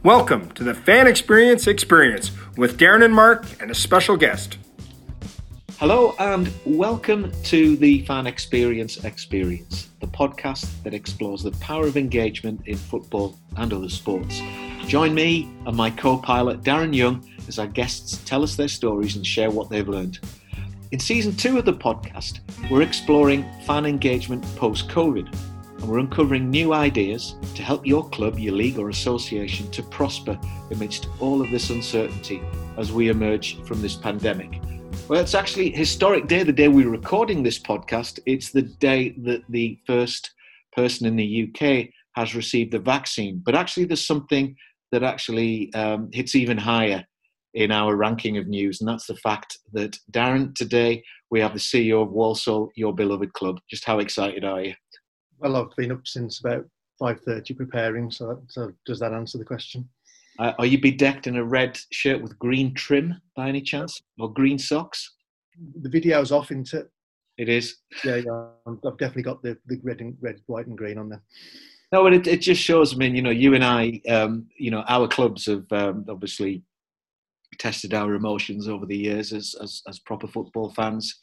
Welcome to the Fan Experience with Darren and Mark and a special guest. Hello and welcome to the Fan Experience, the podcast that explores the power of engagement in football and other sports. Join me and my co-pilot Darren Young as our guests tell us their stories and share what they've learned. In season 2 of the podcast, we're exploring fan engagement post-COVID, and we're uncovering new ideas to help your club, your league or association to prosper amidst all of this uncertainty as we emerge from this pandemic. Well, it's actually a historic day, the day we're recording this podcast. It's the day that the first person in the UK has received the vaccine. But actually, there's something that actually hits even higher in our ranking of news, and that's the fact that, Darren, today we have the CEO of Walsall, your beloved club. Just how excited are you? Well, I've been up since about 5:30 preparing, so does that answer the question? Are you bedecked in a red shirt with green trim by any chance, or green socks? The video's off, isn't it? It is. Yeah, I've definitely got the red, white, and green on there. No, but it just shows. I mean, you and I, our clubs have obviously tested our emotions over the years as proper football fans.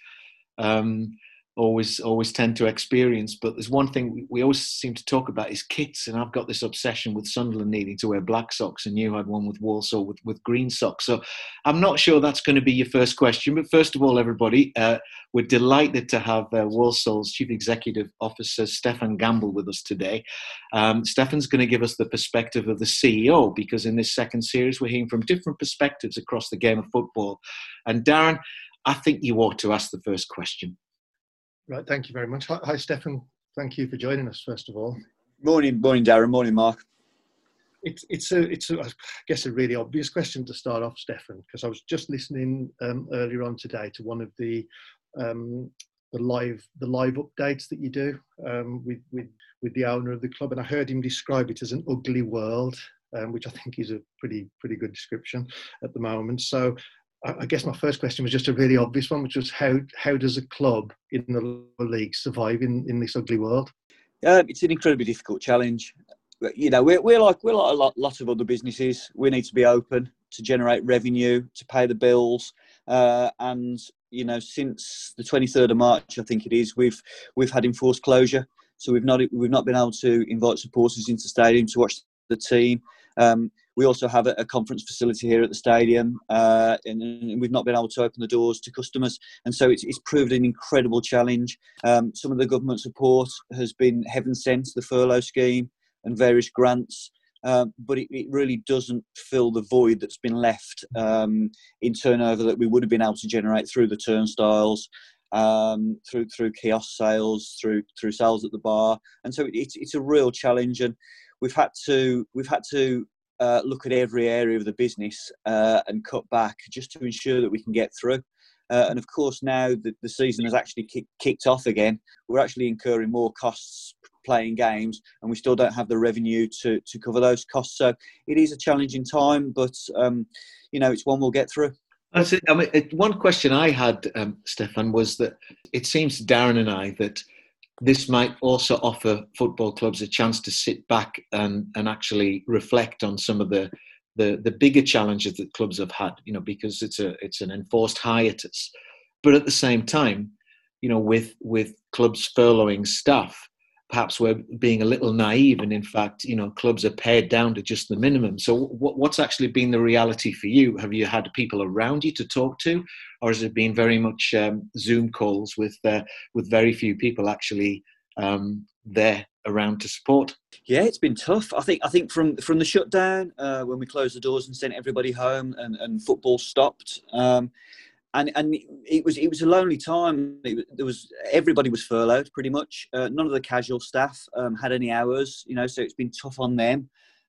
Always tend to experience, but there's one thing we always seem to talk about is kits, and I've got this obsession with Sunderland needing to wear black socks, and you had one with Walsall with green socks. So I'm not sure that's going to be your first question, but first of all, everybody, we're delighted to have Walsall's Chief Executive Officer Stefan Gamble with us today. Stefan's going to give us the perspective of the CEO, because in this second series we're hearing from different perspectives across the game of football. And Darren, I think you ought to ask the first question. Right, thank you very much. Hi, Stefan. Thank you for joining us, first of all. Morning, Darren. Morning, Mark. It's I guess a really obvious question to start off, Stefan, because I was just listening earlier on today to one of the live updates that you do with the owner of the club, and I heard him describe it as an ugly world, which I think is a pretty good description at the moment. So I guess my first question was just a really obvious one, which was how does a club in the lower league survive in this ugly world? It's an incredibly difficult challenge. We're like a lot of other businesses. We need to be open to generate revenue, to pay the bills, and since the 23rd of March, I think it is, we've had enforced closure. So we've not been able to invite supporters into the stadium to watch the team. We also have a conference facility here at the stadium, and we've not been able to open the doors to customers. And so it's proved an incredible challenge. Some of the government support has been heaven sent, the furlough scheme and various grants, but it really doesn't fill the void that's been left in turnover that we would have been able to generate through the turnstiles, through kiosk sales, through sales at the bar. And so it's a real challenge, and we've had to look at every area of the business and cut back just to ensure that we can get through. And of course, now that the season has actually kicked off again, we're actually incurring more costs playing games, and we still don't have the revenue to cover those costs. So it is a challenging time, but it's one we'll get through. That's it. I mean, one question I had, Stefan, was that it seems to Darren and I that this might also offer football clubs a chance to sit back and actually reflect on some of the bigger challenges that clubs have had, because it's an enforced hiatus. But at the same time, with clubs furloughing staff, perhaps we're being a little naive, and in fact, clubs are pared down to just the minimum. So what's actually been the reality for you? Have you had people around you to talk to, or has it been very much Zoom calls with very few people actually there around to support? Yeah, it's been tough. I think from the shutdown, when we closed the doors and sent everybody home and football stopped. And it was a lonely time. Everybody was furloughed pretty much. None of the casual staff had any hours, so it's been tough on them.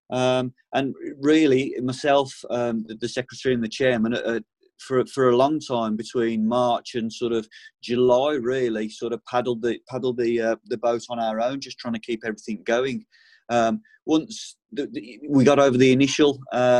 And really, myself, the secretary and the chairman, for a long time between March and sort of July, really sort of paddled the boat on our own, just trying to keep everything going. Once we got over the initial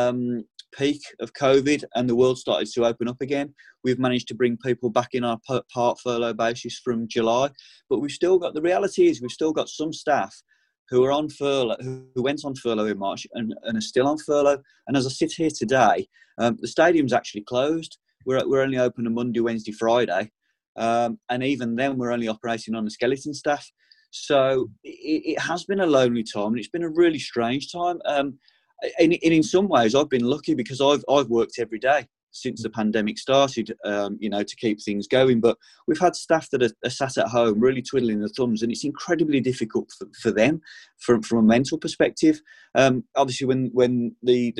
peak of COVID and the world started to open up again, we've managed to bring people back in our part furlough basis from July. But the reality is we've still got some staff who are on furlough, who went on furlough in March and are still on furlough. And as I sit here today, the stadium's actually closed. We're only open on Monday, Wednesday, Friday. And even then, we're only operating on a skeleton staff. So it has been a lonely time, and it's been a really strange time. And in some ways, I've been lucky because I've worked every day since the pandemic started, to keep things going. But we've had staff that are sat at home really twiddling their thumbs, and it's incredibly difficult for them from a mental perspective. Obviously, when the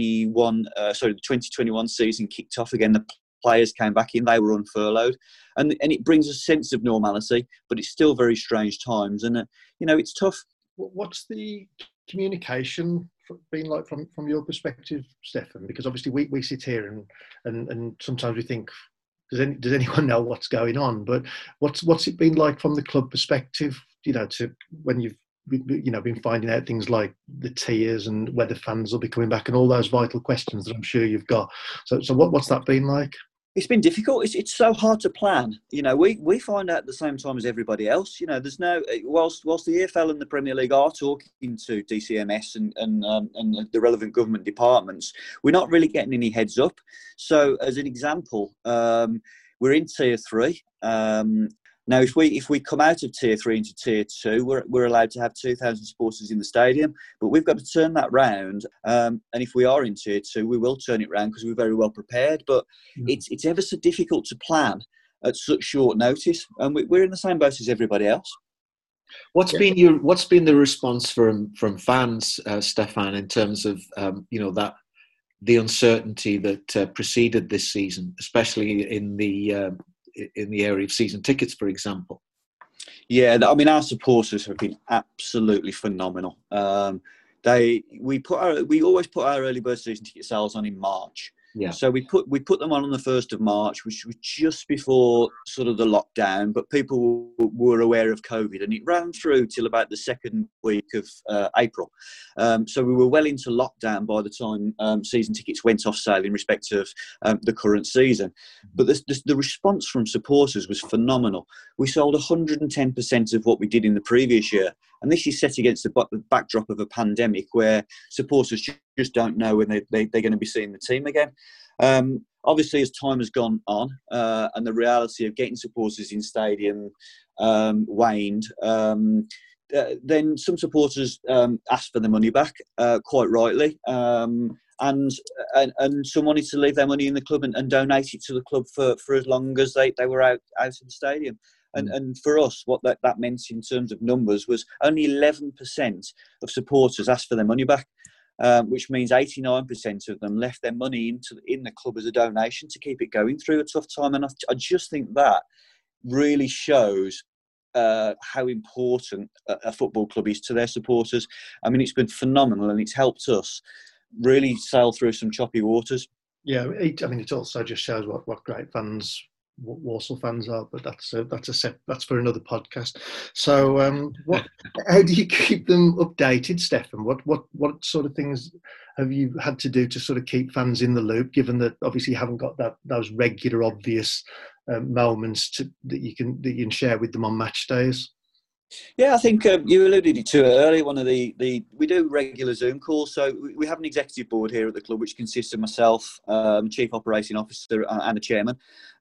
2021 season kicked off again, the players came back in, they were unfurloughed, and it brings a sense of normality, but it's still very strange times, and it's tough. What's the communication been like from your perspective, Stefan? Because obviously we sit here and sometimes we think, does anyone know what's going on? But what's it been like from the club perspective? To when you've been finding out things like the tiers and whether fans will be coming back and all those vital questions that I'm sure you've got. So what's that been like? It's been difficult. It's so hard to plan. We find out at the same time as everybody else. There's no whilst the EFL and the Premier League are talking to DCMS and the relevant government departments, we're not really getting any heads up. So, as an example, we're in Tier 3. Now, if we come out of Tier 3 into Tier 2, we're allowed to have 2,000 supporters in the stadium, but we've got to turn that round. And if we are in Tier 2, we will turn it round because we're very well prepared. But it's ever so difficult to plan at such short notice, and we're in the same boat as everybody else. What's been the response from fans, Stefan, in terms of that the uncertainty that preceded this season, especially in the area of season tickets, for example? Yeah, I mean, our supporters have been absolutely phenomenal. We always put our early bird season ticket sales on in March. Yeah. So we put them on the 1st of March, which was just before sort of the lockdown, but people were aware of COVID, and it ran through till about the second week of April. So we were well into lockdown by the time season tickets went off sale in respect of the current season. But the response from supporters was phenomenal. We sold 110% of what we did in the previous year. And this is set against the backdrop of a pandemic where supporters just don't know when they're going to be seeing the team again. Obviously, as time has gone on and the reality of getting supporters in stadium waned, then some supporters asked for their money back, quite rightly. And some wanted to leave their money in the club and donate it to the club for as long as they were out of the stadium. And for us, what that meant in terms of numbers was only 11% of supporters asked for their money back, which means 89% of them left their money in the club as a donation to keep it going through a tough time. And I just think that really shows how important a football club is to their supporters. I mean, it's been phenomenal, and it's helped us really sail through some choppy waters. Yeah, it also just shows what great fans Walsall fans are, but that's for another podcast. So, how do you keep them updated, Stefan? What sort of things have you had to do to sort of keep fans in the loop, given that obviously you haven't got those regular, obvious moments that you can share with them on match days? Yeah, I think you alluded to it earlier. One of we do regular Zoom calls. So we have an executive board here at the club, which consists of myself, Chief Operating Officer, and a chairman.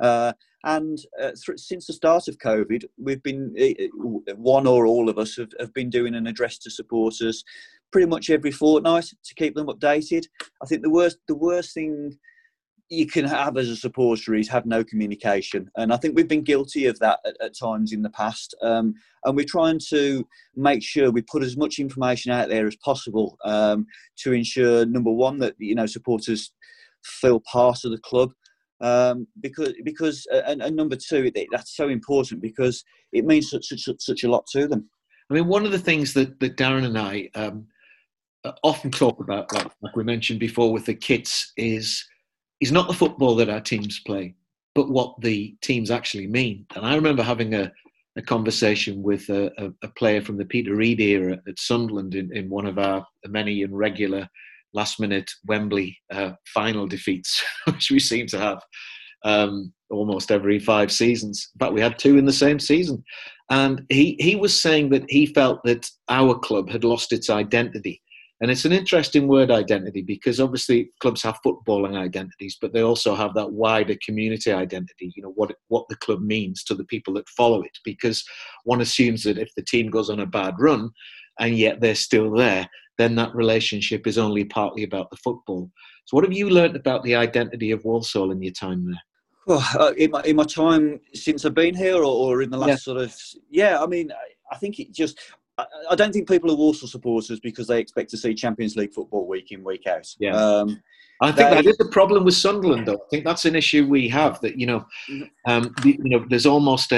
Since the start of COVID, we've been one or all of us have been doing an address to supporters pretty much every fortnight to keep them updated. I think the worst thing you can have as a supporter is have no communication, and I think we've been guilty of that at times in the past. And we're trying to make sure we put as much information out there as possible to ensure, number one, that supporters feel part of the club, because number two, that's so important because it means such a lot to them. I mean, one of the things that Darren and I often talk about, like we mentioned before with the kits, is not the football that our teams play, but what the teams actually mean. And I remember having a conversation with a player from the Peter Reid era at Sunderland in one of our many and regular last-minute Wembley final defeats, which we seem to have almost every 5 seasons. In fact, we had 2 in the same season. And he was saying that he felt that our club had lost its identity. And it's an interesting word, identity, because obviously clubs have footballing identities, but they also have that wider community identity, what the club means to the people that follow it. Because one assumes that if the team goes on a bad run and yet they're still there, then that relationship is only partly about the football. So what have you learned about the identity of Walsall in your time there? Well, in my time since I've been here, or in the last I mean, I think it just... I don't think people are Walsall supporters because they expect to see Champions League football week in, week out. Yeah. I think that is a problem with Sunderland, though. I think that's an issue we have, that, there's almost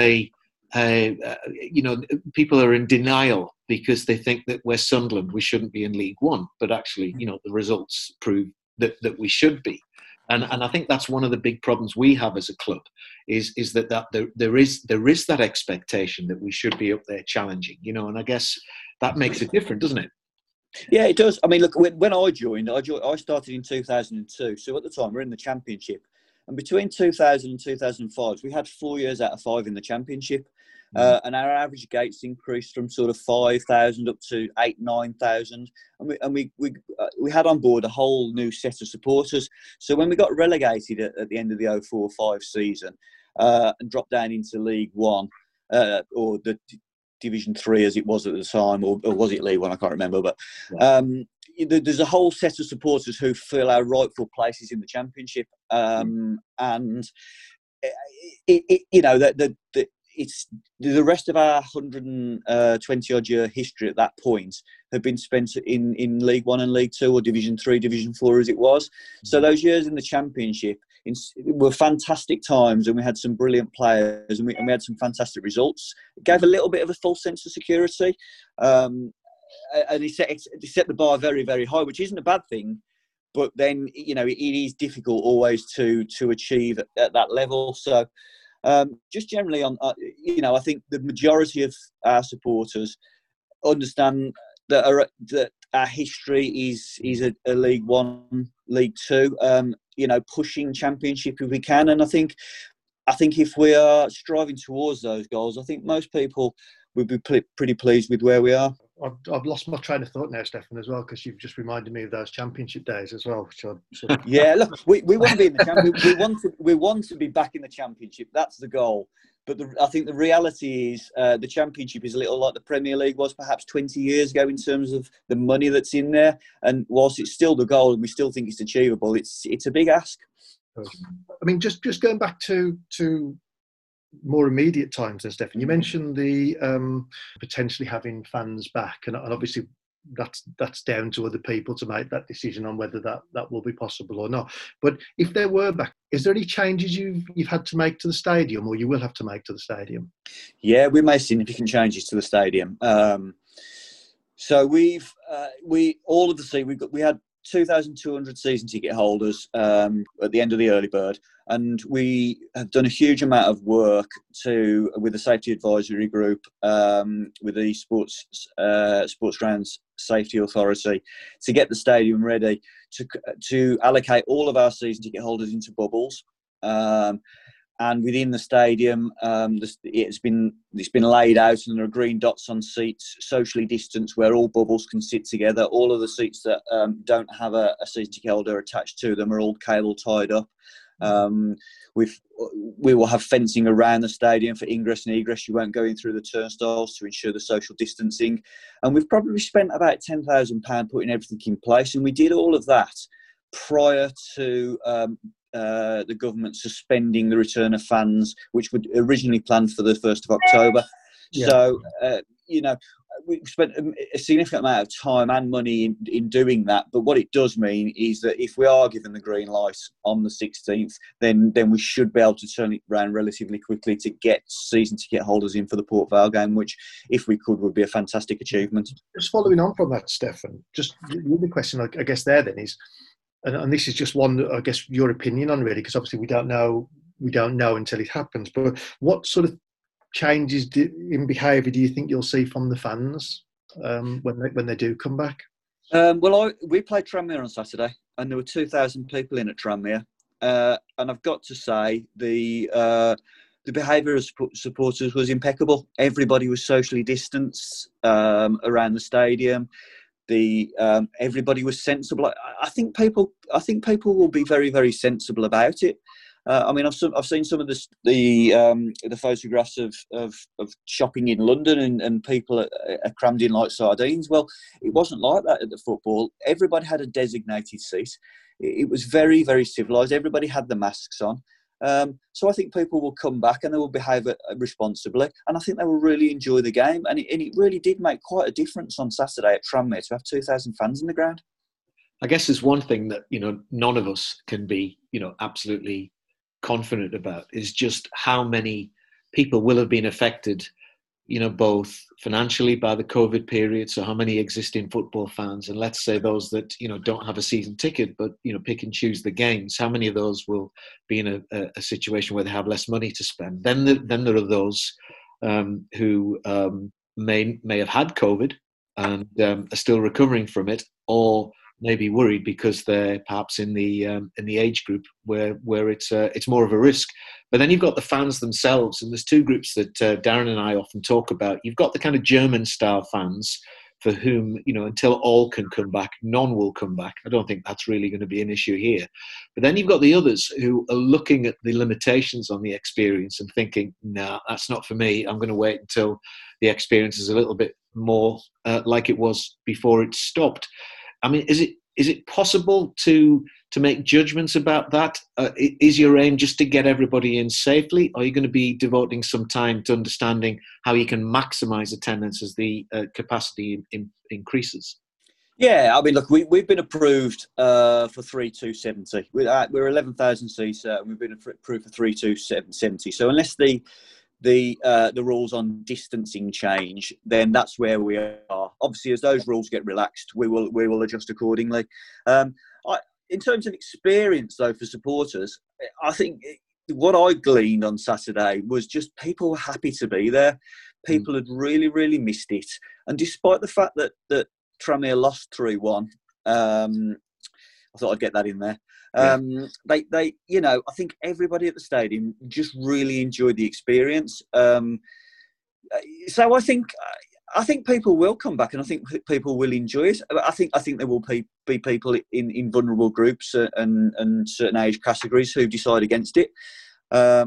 people are in denial because they think that we're Sunderland, we shouldn't be in League One. But actually, the results prove that we should be. And I think that's one of the big problems we have as a club is that there is that expectation that we should be up there challenging, and I guess that makes it different, doesn't it? Yeah, it does. I mean, look, when I joined, I started in 2002. So at the time, we're in the Championship. And between 2000 and 2005, we had 4 years out of 5 in the Championship. And our average gates increased from sort of 5,000 up to 8,000, 9,000. And we had on board a whole new set of supporters. So when we got relegated at the end of the 04-05 season and dropped down into League One, or the Division 3 as it was at the time, or was it League One? I can't remember. But there's a whole set of supporters who fill our rightful places in the Championship. And it's the rest of our 120 odd year history at that point have been spent in League One and League Two, or Division 3, Division 4 as it was. So those years in the Championship were fantastic times, and we had some brilliant players, and we had some fantastic results. It gave a little bit of a false sense of security, and it set the bar very, very high, which isn't a bad thing. But then, it is difficult always to achieve at that level. So just generally I think the majority of our supporters understand that our history is a League One, League Two, pushing Championship if we can. And I think if we are striving towards those goals, I think most people would be pretty pleased with where we are. I've lost my train of thought now, Stefan, as well, because you've just reminded me of those Championship days as well. Yeah, look, we want to be in the Championship. We want to be back in the Championship. That's the goal. But I think the reality is the Championship is a little like the Premier League was perhaps 20 years ago in terms of the money that's in there. And whilst it's still the goal and we still think it's achievable, it's a big ask. I mean, just going back to more immediate times then, Stefan, you mentioned the potentially having fans back, and obviously that's down to other people to make that decision on whether that will be possible or not. But if they were back, is there any changes you've had to make to the stadium, or you will have to make to the stadium? Yeah, we made significant changes to the stadium. So we had 2,200 season ticket holders at the end of the early bird, and we have done a huge amount of work with the safety advisory group, with the sports grounds safety authority, to get the stadium ready to allocate all of our season ticket holders into bubbles. And within the stadium, it's been laid out, and there are green dots on seats, socially distanced, where all bubbles can sit together. All of the seats that don't have a season ticket holder attached to them are all cable tied up. We will have fencing around the stadium for ingress and egress. You won't go in through the turnstiles to ensure the social distancing. And we've probably spent about £10,000 putting everything in place. And we did all of that prior to the government suspending the return of fans, which were originally planned for the 1st of October. Yeah. So, we spent a significant amount of time and money in doing that. But what it does mean is that if we are given the green light on the 16th, then we should be able to turn it around relatively quickly to get season ticket holders in for the Port Vale game, which, if we could, would be a fantastic achievement. Just following on from that, Stefan, just the other question I guess there then is, and this is just one, I guess, your opinion on really, because obviously we don't know until it happens. But what sort of changes in behaviour do you think you'll see from the fans when they do come back? We played Tranmere on Saturday, and there were 2,000 people in at Tranmere, and I've got to say the the behaviour of supporters was impeccable. Everybody was socially distanced around the stadium. Everybody was sensible. I think people will be very, very sensible about it. I mean, I've seen some of the photographs of shopping in London, and people are crammed in like sardines. Well, it wasn't like that at the football. Everybody had a designated seat. It was very, very civilised. Everybody had the masks on. So I think people will come back and they will behave responsibly, and I think they will really enjoy the game. And it really did make quite a difference on Saturday at Tranmere to have 2,000 fans in the ground. I guess there's one thing that none of us can be absolutely confident about, is just how many people will have been affected, both financially by the COVID period. So how many existing football fans, and let's say those that don't have a season ticket but pick and choose the games, how many of those will be in a situation where they have less money to spend? Then there are those who may have had COVID and are still recovering from it, or may be worried because they're perhaps in the age group where it's more of a risk. But then you've got the fans themselves, and there's two groups that Darren and I often talk about. You've got the kind of German-style fans for whom, until all can come back, none will come back. I don't think that's really going to be an issue here. But then you've got the others who are looking at the limitations on the experience and thinking, nah, that's not for me. I'm going to wait until the experience is a little bit more like it was before it stopped. I mean, is it possible to make judgments about that? Is your aim just to get everybody in safely? Or are you going to be devoting some time to understanding how you can maximise attendance as the capacity increases? Yeah, I mean, look, we've been approved for 3,270. We're 11,000 seats, and we've been approved for 3,270. So unless the rules on distancing change, then that's where we are. Obviously, as those rules get relaxed, we will adjust accordingly. In terms of experience, though, for supporters, I think what I gleaned on Saturday was just people were happy to be there. People had really, really missed it, and despite the fact that Tranmere lost 3-1, I thought I'd get that in there. They I think everybody at the stadium just really enjoyed the experience. So I think people will come back, and I think people will enjoy it. I think there will be people in vulnerable groups and certain age categories who decide against it. But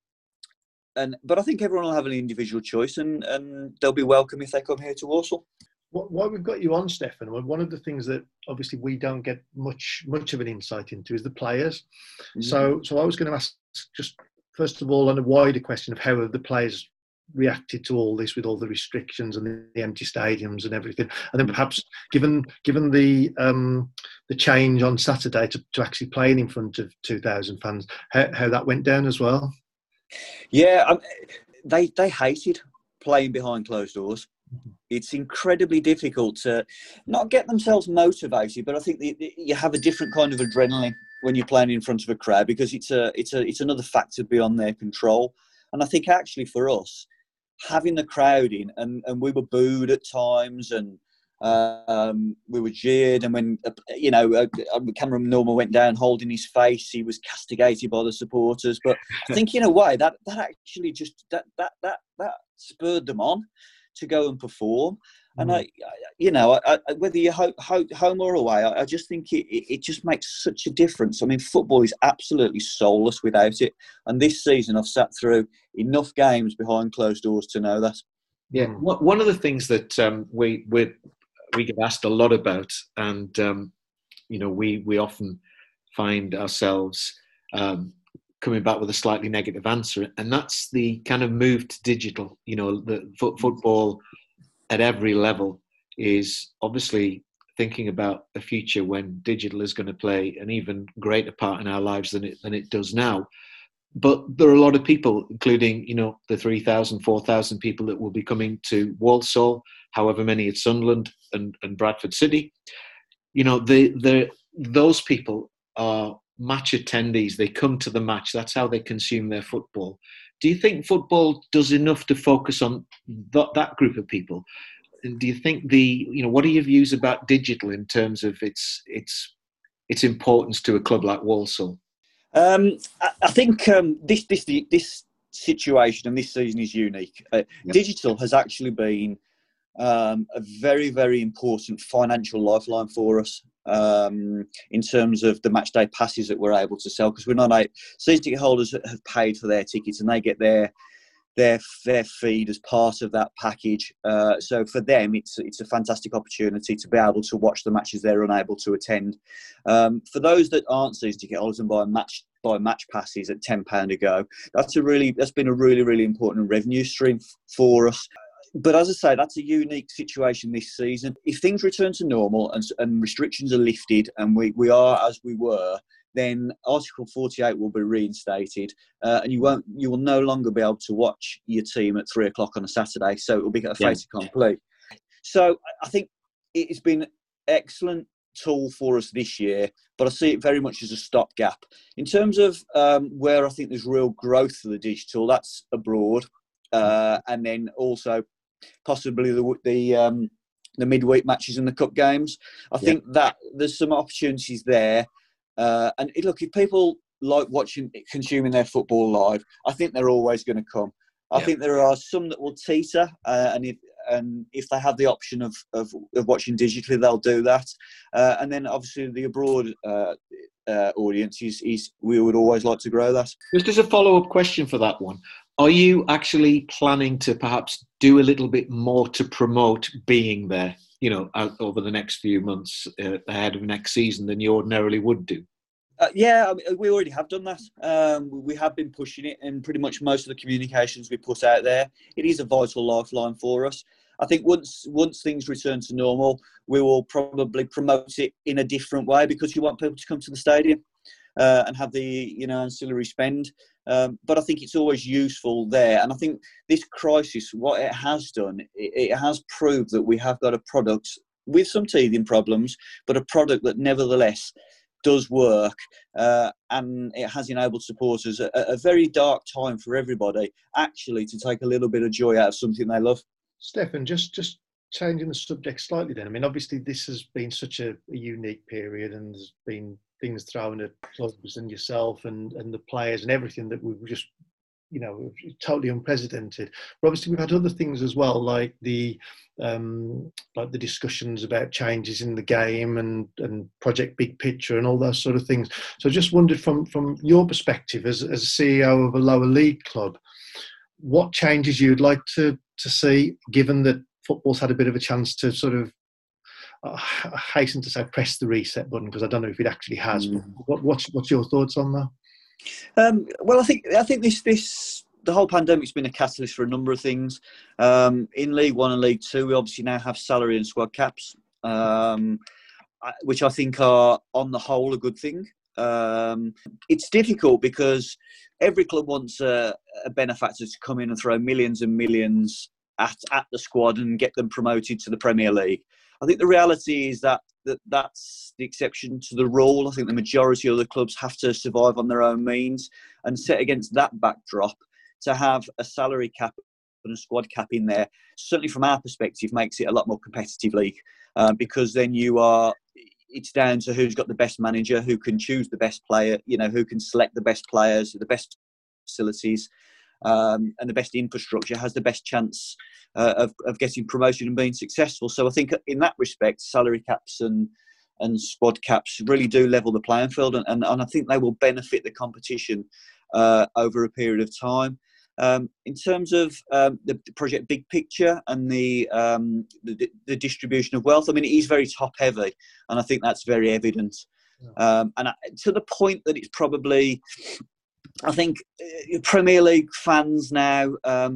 I think everyone will have an individual choice, and they'll be welcome if they come here to Walsall. While we've got you on, Stefan, one of the things that obviously we don't get much of an insight into is the players. Mm-hmm. So I was going to ask, just first of all, on a wider question of how have the players reacted to all this with all the restrictions and the empty stadiums and everything, and then perhaps given the change on Saturday to actually playing in front of 2,000 fans, how that went down as well. Yeah, they hated playing behind closed doors. It's incredibly difficult to not get themselves motivated, but I think you have a different kind of adrenaline when you're playing in front of a crowd, because it's another factor beyond their control. And I think actually for us, having the crowd in, and we were booed at times, and we were jeered, and when Cameron Norman went down holding his face, he was castigated by the supporters. But I think in a way that actually just that spurred them on to go and perform. And whether you're home or away, I just think it just makes such a difference. I mean, football is absolutely soulless without it. And this season, I've sat through enough games behind closed doors to know that. Yeah, one of the things that we get asked a lot about, and we often find ourselves coming back with a slightly negative answer, and that's the kind of move to digital. The football at every level is obviously thinking about a future when digital is going to play an even greater part in our lives than it does now. But there are a lot of people, including the 3,000, 4,000 people that will be coming to Walsall, however many at Sunderland and Bradford City. Those people are match attendees. They come to the match. That's how they consume their football. Do you think football does enough to focus on that group of people? And do you think what are your views about digital in terms of its importance to a club like Walsall? I think this situation, and this season is unique. Digital has actually been a very, very important financial lifeline for us in terms of the match day passes that we're able to sell, because we're not season ticket holders have paid for their tickets and they get their feed as part of that package. So for them, it's a fantastic opportunity to be able to watch the matches they're unable to attend. For those that aren't season ticket holders and buy match passes at £10 a go, that's been a really, really important revenue stream for us. But as I say, that's a unique situation this season. If things return to normal and restrictions are lifted and we are as we were, then Article 48 will be reinstated, and you will no longer be able to watch your team at 3 o'clock on a Saturday. So it will be a fait accompli. So I think it's been an excellent tool for us this year, but I see it very much as a stopgap. In terms of where I think there's real growth for the digital, that's abroad, and then also possibly the midweek matches and the cup games. I think that there's some opportunities there. And look, if people like consuming their football live, I think they're always going to come. I think there are some that will teeter, and if they have the option of watching digitally, they'll do that. And then obviously the abroad audience we would always like to grow that. Just as a follow-up question for that one, are you actually planning to perhaps do a little bit more to promote being there, over the next few months ahead of next season than you ordinarily would do? We already have done that. We have been pushing it, and pretty much most of the communications we put out there, it is a vital lifeline for us. I think once things return to normal, we will probably promote it in a different way, because you want people to come to the stadium and have the ancillary spend. But I think it's always useful there. And I think this crisis, what it has done, it has proved that we have got a product with some teething problems, but a product that nevertheless does work, and it has enabled supporters at a very dark time for everybody actually to take a little bit of joy out of something they love. Stefan, just changing the subject slightly then. I mean, obviously this has been such a unique period, and there's been things thrown at clubs and yourself and the players and everything that we've just, totally unprecedented. But obviously we've had other things as well, like the discussions about changes in the game and Project Big Picture and all those sort of things. So I just wondered from your perspective as a CEO of a lower league club, what changes you'd like to see, given that football's had a bit of a chance to sort of, I hasten to say, press the reset button, because I don't know if it actually has. But what's your thoughts on that? Well, I think the whole pandemic's been a catalyst for a number of things. In League One and League Two, we obviously now have salary and squad caps, which I think are, on the whole, a good thing. It's difficult because every club wants a benefactor to come in and throw millions and millions at the squad and get them promoted to the Premier League. I think the reality is that's the exception to the rule. I think the majority of the clubs have to survive on their own means, and set against that backdrop, to have a salary cap and a squad cap in there, certainly from our perspective, makes it a lot more competitive league, because then it's down to who's got the best manager, who can choose the best player, who can select the best players, the best facilities, and the best infrastructure has the best chance of getting promoted and being successful. So I think in that respect, salary caps and squad caps really do level the playing field, and I think they will benefit the competition over a period of time. In terms of the Project Big Picture and the distribution of wealth, I mean, it is very top heavy, and I think that's very evident. To the point that it's probably, I think, Premier League fans now,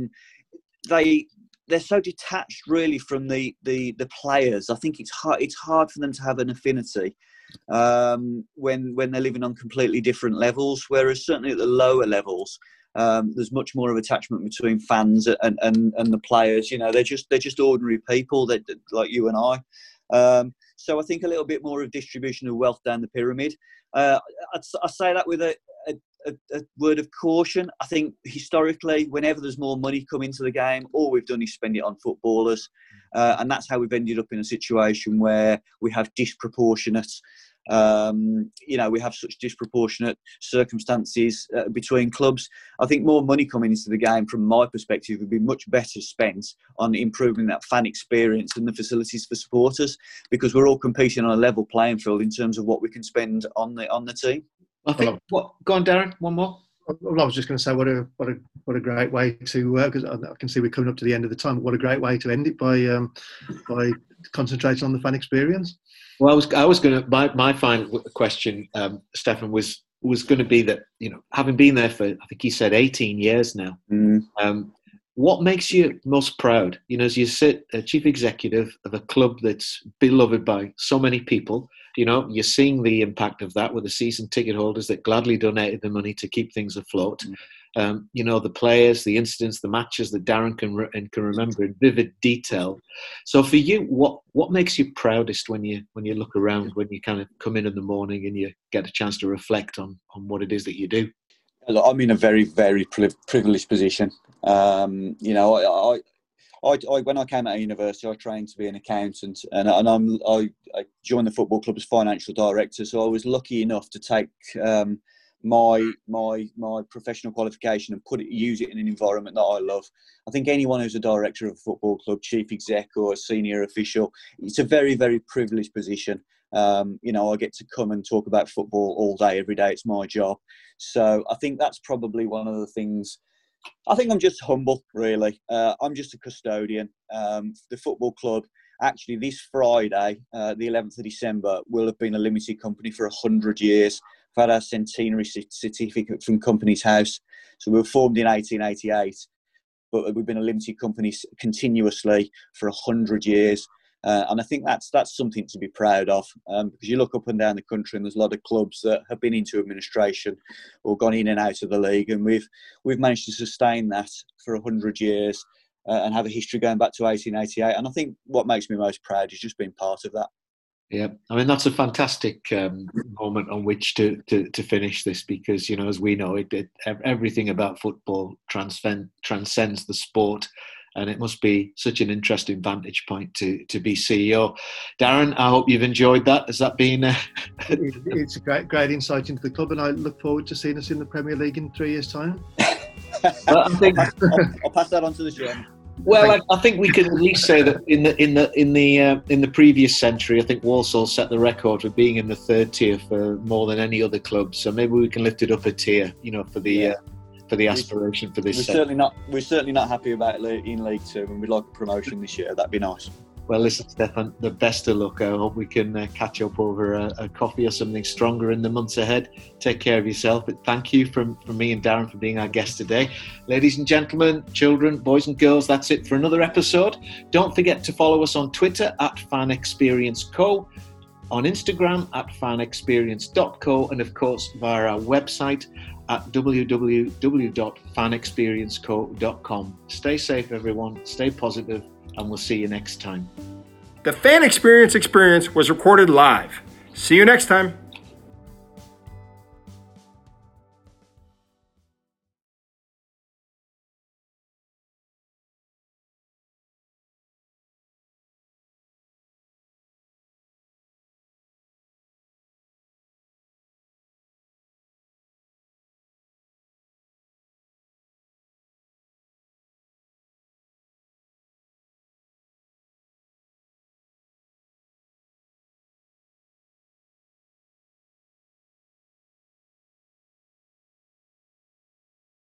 they're so detached really from the players. I think it's hard for them to have an affinity when they're living on completely different levels. Whereas certainly at the lower levels, there's much more of attachment between fans and the players. They're just ordinary people that like you and I. So I think a little bit more of distribution of wealth down the pyramid. I say that with a a word of caution. I think historically, whenever there's more money come into the game, all we've done is spend it on footballers. And that's how we've ended up in a situation where we have disproportionate, we have such disproportionate circumstances between clubs. I think more money coming into the game, from my perspective, would be much better spent on improving that fan experience and the facilities for supporters, because we're all competing on a level playing field in terms of what we can spend on the team. I think. Go on, Darren. One more. Well, I was just going to say what a great way to, because I can see we're coming up to the end of the time. What a great way to end it by concentrating on the fan experience. Well, I was going to. My final question, Stefan, was going to be that, having been there for, I think he said 18 years now. What makes you most proud? As you sit a chief executive of a club that's beloved by so many people. You're seeing the impact of that with the season ticket holders that gladly donated the money to keep things afloat. The players, the incidents, the matches that Darren can remember in vivid detail. So for you, what makes you proudest when you look around, when you kind of come in the morning and you get a chance to reflect on what it is that you do? I'm in a very, very privileged position. When I came out of university, I trained to be an accountant, and I joined the football club as financial director. So I was lucky enough to take my professional qualification and use it in an environment that I love. I think anyone who's a director of a football club, chief exec or a senior official, it's a very, very privileged position. I get to come and talk about football all day, every day. It's my job. So I think that's probably one of the things. I think I'm just humble, really. I'm just a custodian. The football club, actually, this Friday, the 11th of December, will have been a limited company for 100 years. We've had our centenary certificate from Companies House. So we were formed in 1888, but we've been a limited company continuously for 100 years. And I think that's something to be proud of, because you look up and down the country and there's a lot of clubs that have been into administration or gone in and out of the league, and we've managed to sustain that for 100 years and have a history going back to 1888. And I think what makes me most proud is just being part of that. Yeah, I mean, that's a fantastic moment on which to finish this, because, as we know, everything about football transcends the sport. And it must be such an interesting vantage point to be CEO. Darren, I hope you've enjoyed that. Has that been... It's a great insight into the club, and I look forward to seeing us in the Premier League in 3 years' time. Well, I'll pass that on to the chairman. Well, I think we can at least say that in the previous century, I think Walsall set the record for being in the third tier for more than any other club. So maybe we can lift it up a tier, for the... For the aspiration for this. We're certainly not happy about in League Two, and we'd like a promotion this year. That'd be nice. Well, listen, Stefan, the best of luck. I hope we can catch up over a coffee or something stronger in the months ahead. Take care of yourself. But thank you from me and Darren for being our guest today. Ladies and gentlemen, children, boys and girls, that's it for another episode. Don't forget to follow us on Twitter @FanExperienceCo, on Instagram @fanexperience.co, and of course via our website at www.fanexperienceco.com. Stay safe, everyone. Stay positive, and we'll see you next time. The Fan Experience was recorded live. See you next time.